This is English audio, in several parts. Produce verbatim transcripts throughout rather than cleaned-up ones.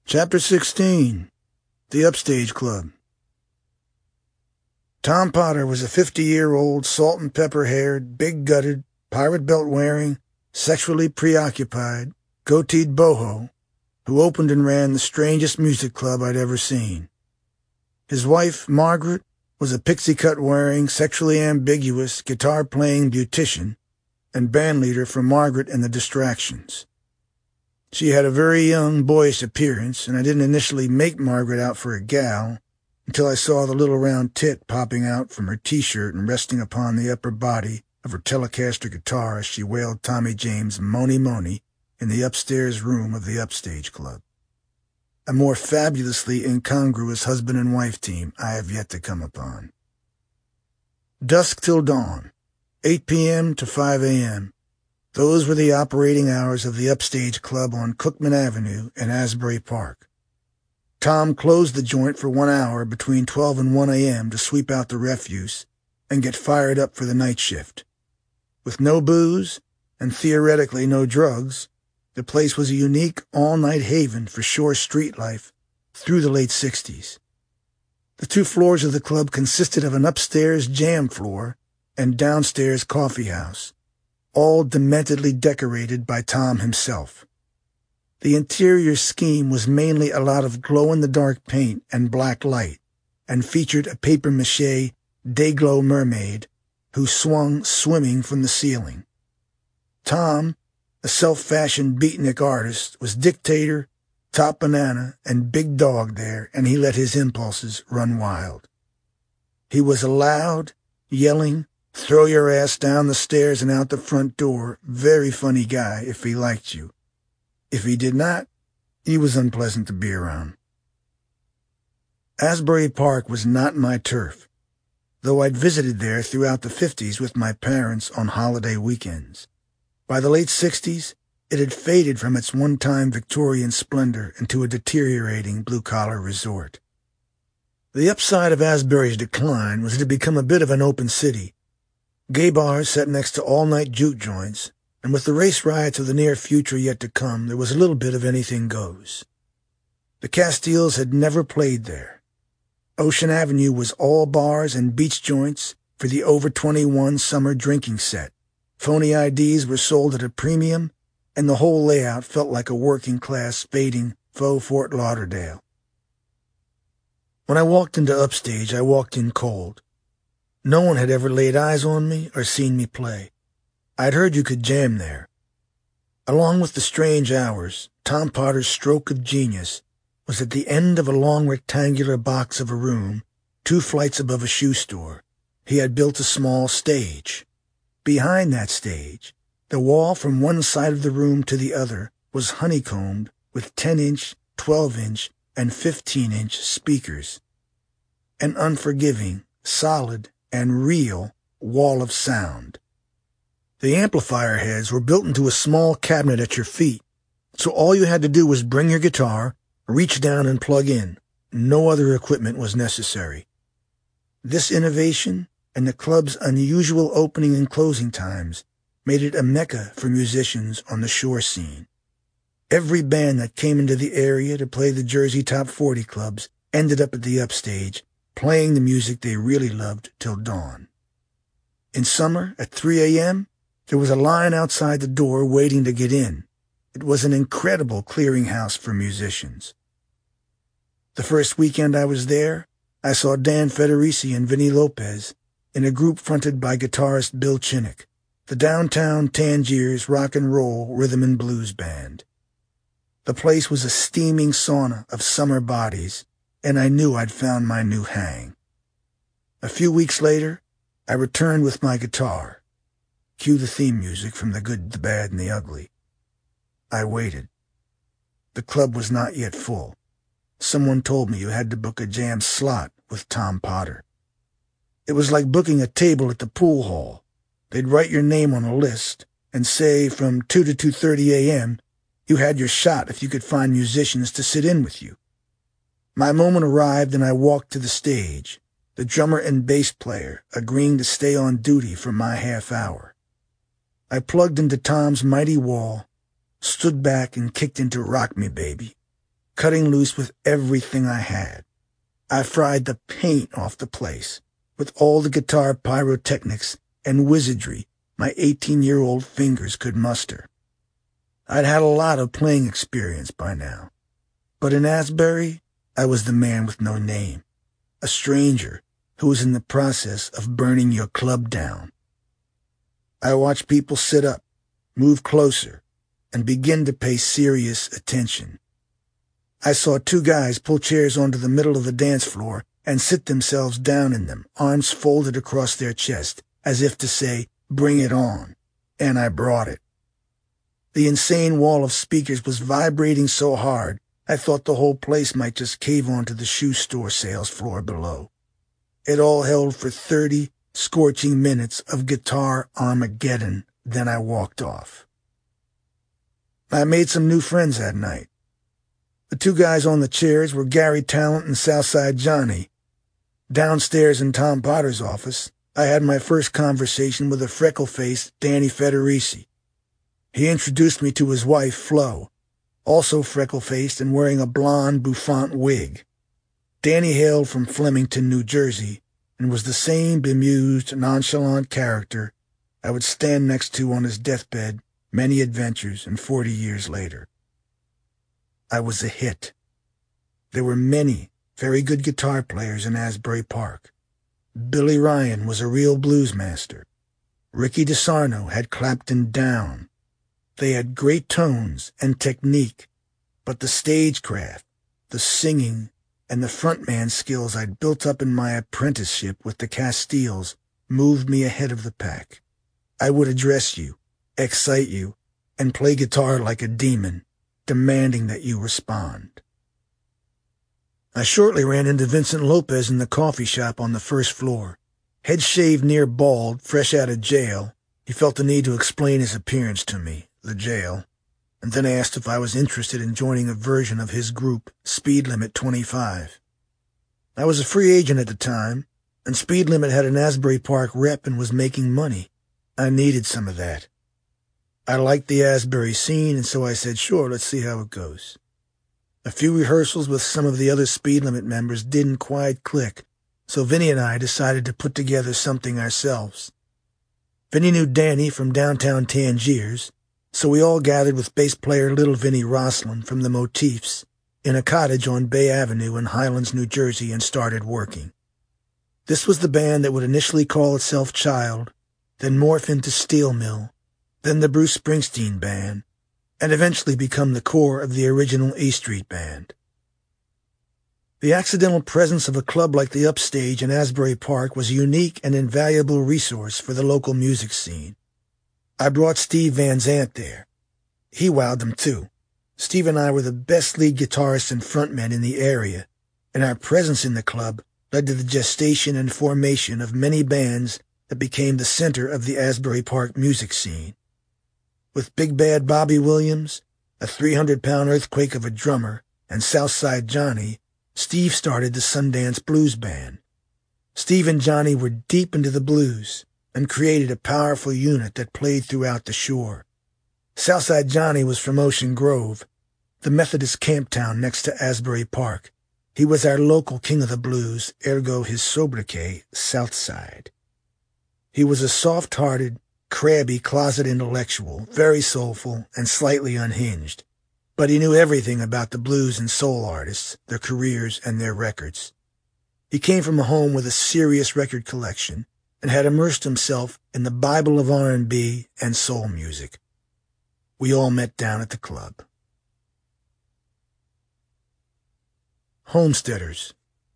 Chapter sixteen. The Upstage Club. Tom Potter was a fifty-year-old, salt-and-pepper-haired, big-gutted, pirate-belt-wearing, sexually preoccupied, goateed boho who opened and ran the strangest music club I'd ever seen. His wife, Margaret, was a pixie-cut-wearing, sexually ambiguous, guitar-playing beautician and bandleader for Margaret and the Distractions. She had a very young, boyish appearance, and I didn't initially make Margaret out for a gal until I saw the little round tit popping out from her T-shirt and resting upon the upper body of her Telecaster guitar as she wailed Tommy James' Mony Mony in the upstairs room of the Upstage Club. A more fabulously incongruous husband and wife team I have yet to come upon. Dusk till dawn, eight p.m. to five a.m., those were the operating hours of the Upstage Club on Cookman Avenue in Asbury Park. Tom closed the joint for one hour between twelve and one a.m. to sweep out the refuse and get fired up for the night shift. With no booze and theoretically no drugs, the place was a unique all-night haven for shore street life through the late sixties. The two floors of the club consisted of an upstairs jam floor and downstairs coffee house, all dementedly decorated by Tom himself. The interior scheme was mainly a lot of glow-in-the-dark paint and black light, and featured a papier-mâché Day-Glo mermaid who swung swimming from the ceiling. Tom, a self-fashioned beatnik artist, was dictator, top banana, and big dog there, and he let his impulses run wild. He was a loud, yelling, throw your ass down the stairs and out the front door, very funny guy if he liked you. If he did not, he was unpleasant to be around. Asbury Park was not my turf, though I'd visited there throughout the fifties with my parents on holiday weekends. By the late sixties, it had faded from its one-time Victorian splendor into a deteriorating blue-collar resort. The upside of Asbury's decline was it had become a bit of an open city. Gay bars sat next to all-night juke joints, and with the race riots of the near future yet to come, there was a little bit of anything goes. The Castiles had never played there. Ocean Avenue was all bars and beach joints for the over twenty-one summer drinking set. Phony I Ds were sold at a premium, and the whole layout felt like a working-class, fading faux Fort Lauderdale. When I walked into Upstage, I walked in cold. No one had ever laid eyes on me or seen me play. I'd heard you could jam there. Along with the strange hours, Tom Potter's stroke of genius was at the end of a long rectangular box of a room, two flights above a shoe store. He had built a small stage. Behind that stage, the wall from one side of the room to the other was honeycombed with ten-inch, twelve-inch, and fifteen-inch speakers. An unforgiving, solid, and real wall of sound. The amplifier heads were built into a small cabinet at your feet, so all you had to do was bring your guitar, reach down and plug in. No other equipment was necessary. This innovation and the club's unusual opening and closing times made it a mecca for musicians on the shore scene. Every band that came into the area to play the Jersey Top forty clubs ended up at the Upstage, playing the music they really loved till dawn. In summer, at three a.m., there was a line outside the door waiting to get in. It was an incredible clearinghouse for musicians. The first weekend I was there, I saw Dan Federici and Vinny Lopez in a group fronted by guitarist Bill Chinnock, the downtown Tangiers rock and roll rhythm and blues band. The place was a steaming sauna of summer bodies, and I knew I'd found my new hang. A few weeks later, I returned with my guitar. Cue the theme music from The Good, the Bad, and the Ugly. I waited. The club was not yet full. Someone told me you had to book a jam slot with Tom Potter. It was like booking a table at the pool hall. They'd write your name on a list and say from two to two thirty a.m. you had your shot if you could find musicians to sit in with you. My moment arrived and I walked to the stage, the drummer and bass player agreeing to stay on duty for my half hour. I plugged into Tom's mighty wall, stood back and kicked into Rock Me Baby. cutting loose with everything I had. I fried the paint off the place with all the guitar pyrotechnics and wizardry my eighteen-year-old fingers could muster. I'd had a lot of playing experience by now, but in Asbury, I was the man with no name, a stranger who was in the process of burning your club down. I watched people sit up, move closer, and begin to pay serious attention. I saw two guys pull chairs onto the middle of the dance floor and sit themselves down in them, arms folded across their chest, as if to say, "Bring it on," and I brought it. The insane wall of speakers was vibrating so hard, I thought the whole place might just cave onto the shoe store sales floor below. It all held for thirty scorching minutes of guitar Armageddon, then I walked off. I made some new friends that night. The two guys on the chairs were Gary Talent and Southside Johnny. Downstairs in Tom Potter's office, I had my first conversation with a freckle-faced Danny Federici. He introduced me to his wife, Flo, also freckle-faced and wearing a blonde bouffant wig. Danny hailed from Flemington, New Jersey, and was the same bemused, nonchalant character I would stand next to on his deathbed many adventures and forty years later. I was a hit. There were many very good guitar players in Asbury Park. Billy Ryan was a real blues master. Ricky DeSarno had Clapton down. They had great tones and technique, but the stagecraft, the singing, and the frontman skills I'd built up in my apprenticeship with the Castiles moved me ahead of the pack. I would address you, excite you, and play guitar like a demon, demanding that you respond. I shortly ran into Vincent Lopez in the coffee shop on the first floor. Head shaved near bald, fresh out of jail, he felt the need to explain his appearance to me, the jail, and then asked if I was interested in joining a version of his group, Speed Limit twenty-five. I was a free agent at the time, and Speed Limit had an Asbury Park rep and was making money. I needed some of that. I liked the Asbury scene, and so I said, sure, let's see how it goes. A few rehearsals with some of the other Speed Limit members didn't quite click, so Vinny and I decided to put together something ourselves. Vinny knew Danny from downtown Tangiers, so we all gathered with bass player Little Vinny Roslin from the Motifs in a cottage on Bay Avenue in Highlands, New Jersey, and started working. This was the band that would initially call itself Child, then morph into Steel Mill, then the Bruce Springsteen Band, and eventually become the core of the original E Street Band. The accidental presence of a club like the Upstage in Asbury Park was a unique and invaluable resource for the local music scene. I brought Steve Van Zandt there. He wowed them too. Steve and I were the best lead guitarists and frontmen in the area, and our presence in the club led to the gestation and formation of many bands that became the center of the Asbury Park music scene. With Big Bad Bobby Williams, a three hundred pound earthquake of a drummer, and Southside Johnny, Steve started the Sundance Blues Band. Steve and Johnny were deep into the blues and created a powerful unit that played throughout the shore. Southside Johnny was from Ocean Grove, the Methodist camp town next to Asbury Park. He was our local king of the blues, ergo his sobriquet, Southside. He was a soft-hearted, crabby closet intellectual, very soulful and slightly unhinged, but he knew everything about the blues and soul artists, their careers, and their records. He came from a home with a serious record collection and had immersed himself in the Bible of R and B and soul music. We all met down at the club. Homesteaders.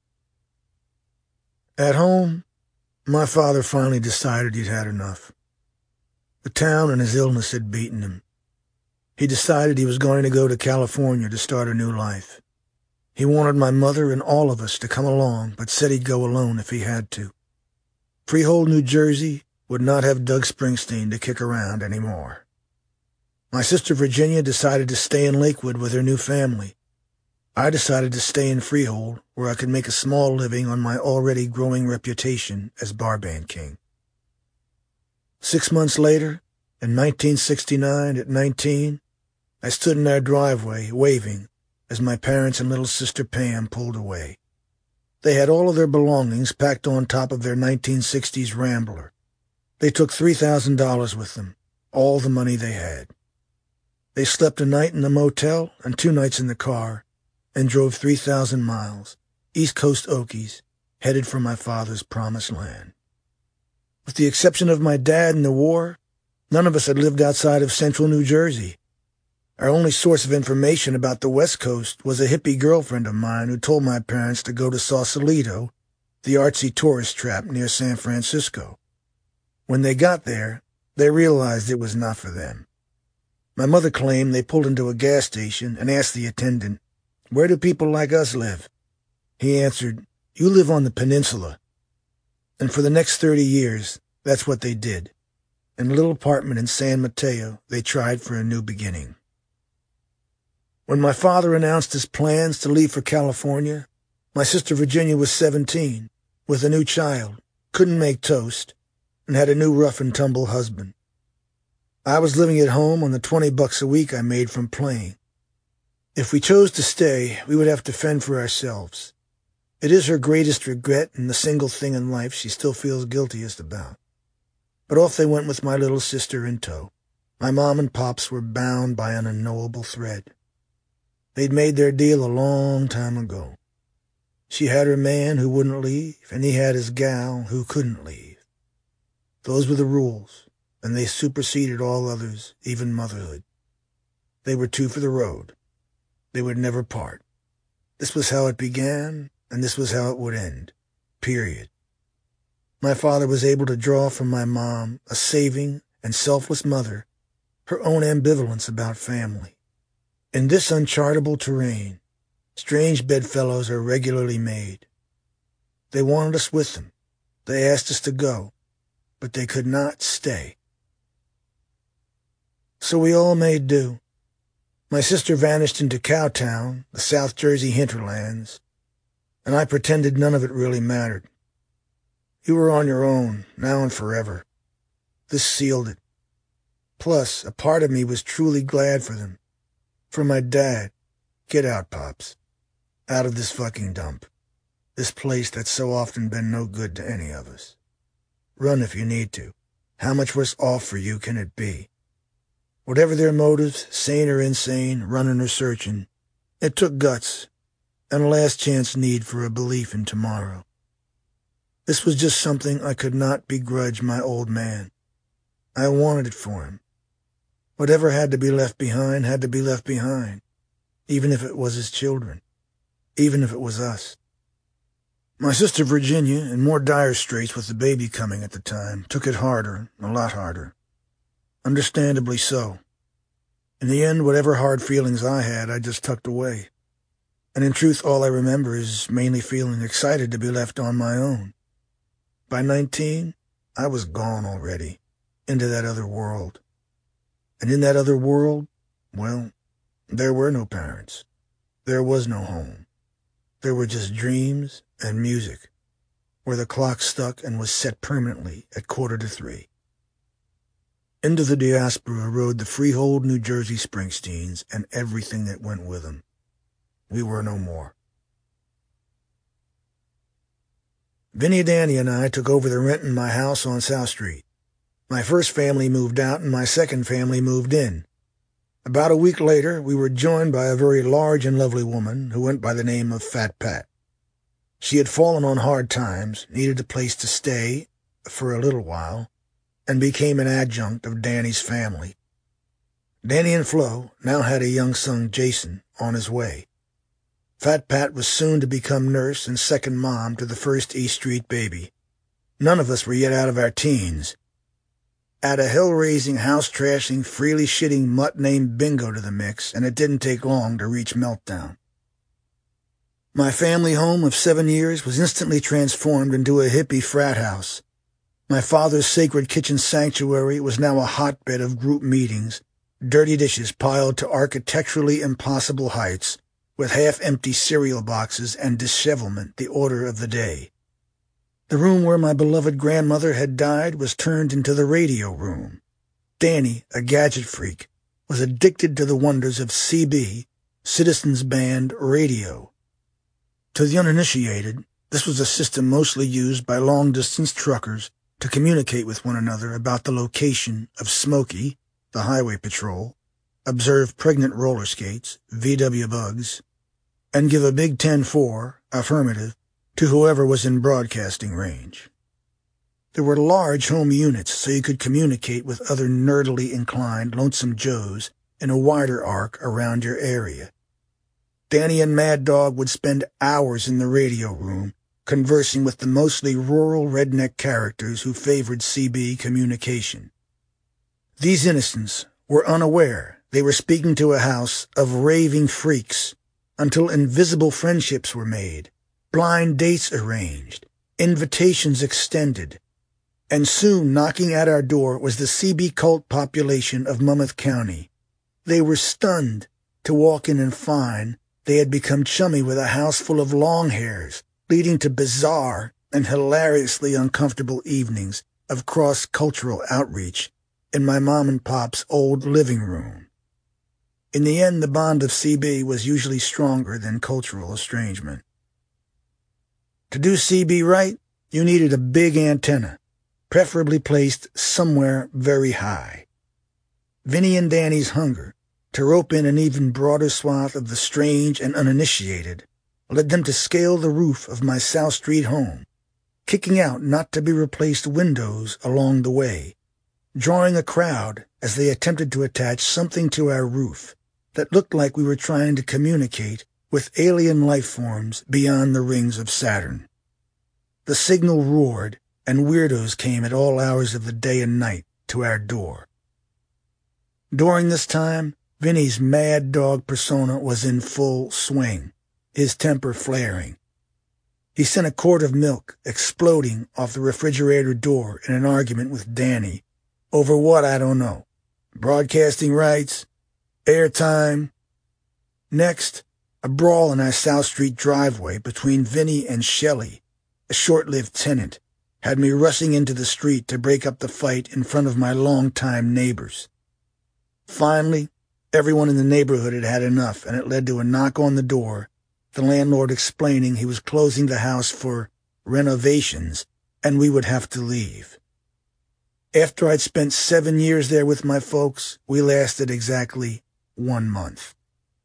At home, my father finally decided he'd had enough. The town and his illness had beaten him. He decided he was going to go to California to start a new life. He wanted my mother and all of us to come along, but said he'd go alone if he had to. Freehold, New Jersey would not have Doug Springsteen to kick around anymore. My sister Virginia decided to stay in Lakewood with her new family. I decided to stay in Freehold, where I could make a small living on my already growing reputation as barband king. Six months later, in nineteen sixty-nine, at nineteen, I stood in our driveway, waving, as my parents and little sister Pam pulled away. They had all of their belongings packed on top of their nineteen sixties Rambler. They took three thousand dollars with them, all the money they had. They slept a night in the motel and two nights in the car and drove three thousand miles, East Coast Okies, headed for my father's promised land. With the exception of my dad and the war, none of us had lived outside of central New Jersey. Our only source of information about the West Coast was a hippie girlfriend of mine who told my parents to go to Sausalito, the artsy tourist trap near San Francisco. When they got there, they realized it was not for them. My mother claimed they pulled into a gas station and asked the attendant, "Where do people like us live?" He answered, "You live on the peninsula." And for the next thirty years, that's what they did. In a little apartment in San Mateo, they tried for a new beginning. When my father announced his plans to leave for California, my sister Virginia was seventeen, with a new child, couldn't make toast, and had a new rough-and-tumble husband. I was living at home on the twenty bucks a week I made from playing. If we chose to stay, we would have to fend for ourselves. It is her greatest regret and the single thing in life she still feels guiltiest about. But off they went with my little sister in tow. My mom and pops were bound by an unknowable thread. They'd made their deal a long time ago. She had her man who wouldn't leave, and he had his gal who couldn't leave. Those were the rules, and they superseded all others, even motherhood. They were two for the road. They would never part. This was how it began, and this was how it would end. Period. My father was able to draw from my mom, a saving and selfless mother, her own ambivalence about family. In this unchartable terrain, strange bedfellows are regularly made. They wanted us with them. They asked us to go, but they could not stay. So we all made do. My sister vanished into Cowtown, the South Jersey hinterlands, and I pretended none of it really mattered. You were on your own, now and forever. This sealed it. Plus, a part of me was truly glad for them. For my dad. Get out, Pops. Out of this fucking dump. This place that's so often been no good to any of us. Run if you need to. How much worse off for you can it be? Whatever their motives, sane or insane, running or searching, it took guts and a last chance need for a belief in tomorrow. This was just something I could not begrudge my old man. I wanted it for him. Whatever had to be left behind had to be left behind, even if it was his children, even if it was us. My sister Virginia, in more dire straits with the baby coming at the time, took it harder, a lot harder. Understandably so. In the end, whatever hard feelings I had, I just tucked away. And in truth, all I remember is mainly feeling excited to be left on my own. By nineteen, I was gone already, into that other world. And in that other world, well, there were no parents. There was no home. There were just dreams and music, where the clock stuck and was set permanently at quarter to three. Into the diaspora rode the freehold New Jersey Springsteens and everything that went with them. We were no more. Vinny, Danny, and I took over the rent in my house on South Street. My first family moved out and my second family moved in. About a week later, we were joined by a very large and lovely woman who went by the name of Fat Pat. She had fallen on hard times, needed a place to stay for a little while, and became an adjunct of Danny's family. Danny and Flo now had a young son, Jason, on his way. Fat Pat was soon to become nurse and second mom to the first East Street baby. None of us were yet out of our teens. Add a hell-raising, house-trashing, freely shitting mutt named Bingo to the mix, and it didn't take long to reach meltdown. My family home of seven years was instantly transformed into a hippie frat house. My father's sacred kitchen sanctuary was now a hotbed of group meetings, dirty dishes piled to architecturally impossible heights, with half-empty cereal boxes and dishevelment the order of the day. The room where my beloved grandmother had died was turned into the radio room. Danny, a gadget freak, was addicted to the wonders of C B Citizens Band Radio. To the uninitiated, this was a system mostly used by long-distance truckers to communicate with one another about the location of Smokey, the highway patrol, observe pregnant roller skates, V W bugs, and give a big ten four, affirmative, to whoever was in broadcasting range. There were large home units so you could communicate with other nerdily inclined Lonesome Joes in a wider arc around your area. Danny and Mad Dog would spend hours in the radio room conversing with the mostly rural redneck characters who favored C B communication. These innocents were unaware they were speaking to a house of raving freaks until invisible friendships were made, blind dates arranged, invitations extended, and soon knocking at our door was the C B cult population of Monmouth County. They were stunned to walk in and find they had become chummy with a house full of long hairs, leading to bizarre and hilariously uncomfortable evenings of cross-cultural outreach in my mom and pop's old living room. In the end, the bond of C B was usually stronger than cultural estrangement. To do C B right, you needed a big antenna, preferably placed somewhere very high. Vinny and Danny's hunger to rope in an even broader swath of the strange and uninitiated led them to scale the roof of my South Street home, kicking out not-to-be-replaced windows along the way, drawing a crowd as they attempted to attach something to our roof that looked like we were trying to communicate with alien life forms beyond the rings of Saturn. The signal roared, and weirdos came at all hours of the day and night to our door. During this time, Vinny's Mad Dog persona was in full swing, his temper flaring. He sent a quart of milk exploding off the refrigerator door in an argument with Danny over what I don't know. Broadcasting rights, airtime. Next, a brawl in our South Street driveway between Vinny and Shelley, a short-lived tenant, had me rushing into the street to break up the fight in front of my long-time neighbors. Finally, everyone in the neighborhood had had enough, and it led to a knock on the door, the landlord explaining he was closing the house for renovations and we would have to leave. After I'd spent seven years there with my folks, we lasted exactly one month.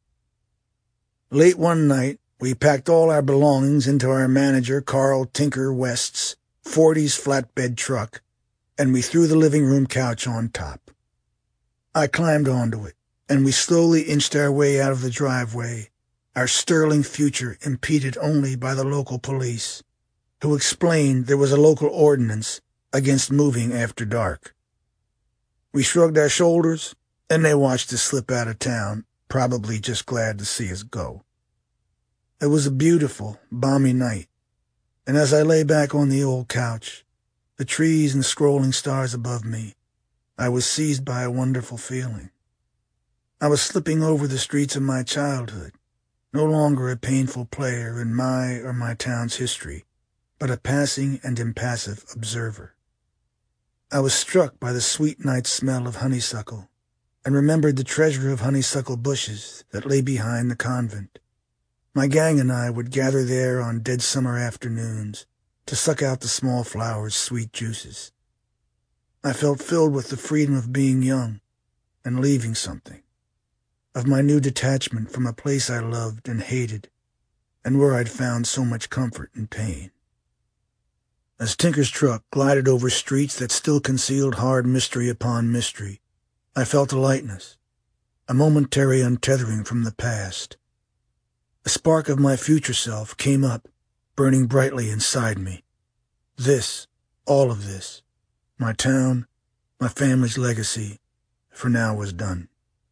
Late one night, we packed all our belongings into our manager, Carl Tinker West's forties flatbed truck, and we threw the living room couch on top. I climbed onto it, and we slowly inched our way out of the driveway, our sterling future impeded only by the local police, who explained there was a local ordinance against moving after dark. We shrugged our shoulders, and they watched us slip out of town, probably just glad to see us go. It was a beautiful, balmy night, and as I lay back on the old couch, the trees and scrolling stars above me, I was seized by a wonderful feeling. I was slipping over the streets of my childhood, no longer a painful player in my or my town's history, but a passing and impassive observer. I was struck by the sweet night smell of honeysuckle, and remembered the treasure of honeysuckle bushes that lay behind the convent. My gang and I would gather there on dead summer afternoons to suck out the small flowers' sweet juices. I felt filled with the freedom of being young and leaving something, of my new detachment from a place I loved and hated, and where I'd found so much comfort and pain. As Tinker's truck glided over streets that still concealed hard mystery upon mystery, I felt a lightness, a momentary untethering from the past. A spark of my future self came up, burning brightly inside me. This, all of this, my town, my family's legacy, for now was done.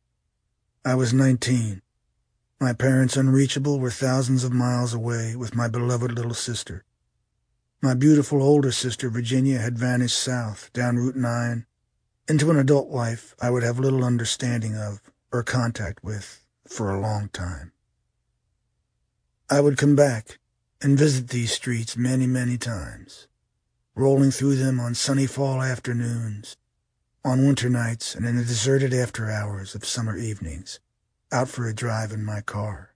I was nineteen. My parents, unreachable, were thousands of miles away with my beloved little sister. My beautiful older sister, Virginia, had vanished south, down Route nine, into an adult life I would have little understanding of or contact with for a long time. I would come back and visit these streets many, many times, rolling through them on sunny fall afternoons, on winter nights, and in the deserted after hours of summer evenings. out for a drive in my car.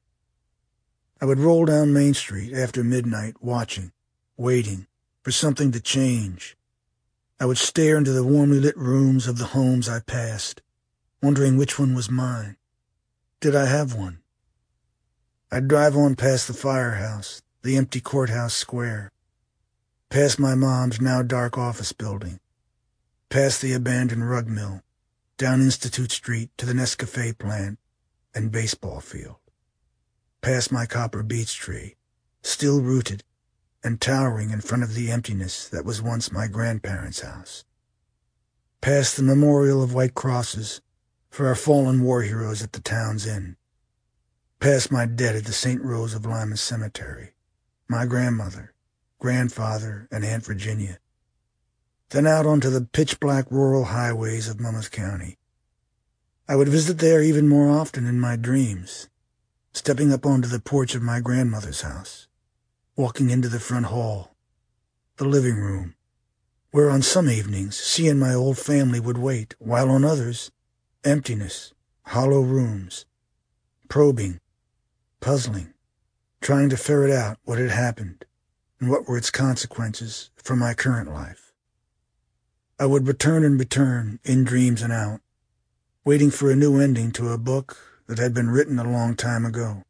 I would roll down Main Street after midnight, watching, waiting for something to change. I would stare into the warmly lit rooms of the homes I passed, wondering which one was mine. Did I have one? I'd drive on past the firehouse, the empty courthouse square, past my mom's now dark office building, past the abandoned rug mill, down Institute Street to the Nescafe plant and baseball field, past my copper beech tree, still rooted and towering in front of the emptiness that was once my grandparents' house, past the memorial of white crosses for our fallen war heroes at the town's inn, past my dead at the Saint Rose of Lima Cemetery, my grandmother, grandfather, and Aunt Virginia, then out onto the pitch-black rural highways of Monmouth County. I would visit there even more often in my dreams, stepping up onto the porch of my grandmother's house, walking into the front hall, the living room, where on some evenings she and my old family would wait, while on others, emptiness, hollow rooms, probing, puzzling, trying to ferret out what had happened and what were its consequences for my current life. I would return and return, in dreams and out, waiting for a new ending to a book that had been written a long time ago.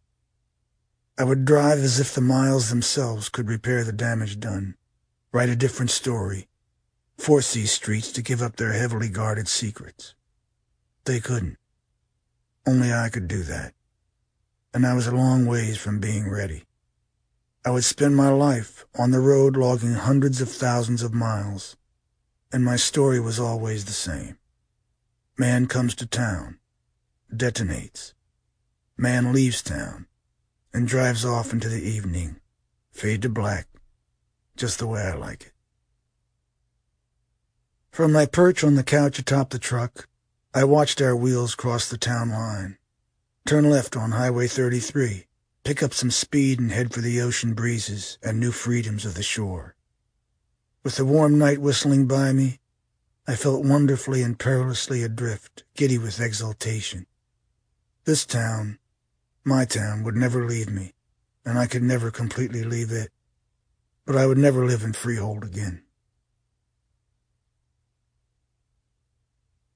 I would drive as if the miles themselves could repair the damage done, write a different story, force these streets to give up their heavily guarded secrets. They couldn't. Only I could do that. And I was a long ways from being ready. I would spend my life on the road logging hundreds of thousands of miles, and my story was always the same. Man comes to town, detonates. Man leaves town, and drives off into the evening, fade to black, just the way I like it. From my perch on the couch atop the truck, I watched our wheels cross the town line, turn left on Highway thirty-three, pick up some speed and head for the ocean breezes and new freedoms of the shore. With the warm night whistling by me, I felt wonderfully and perilously adrift, giddy with exultation. This town, my town, would never leave me, and I could never completely leave it, but I would never live in Freehold again.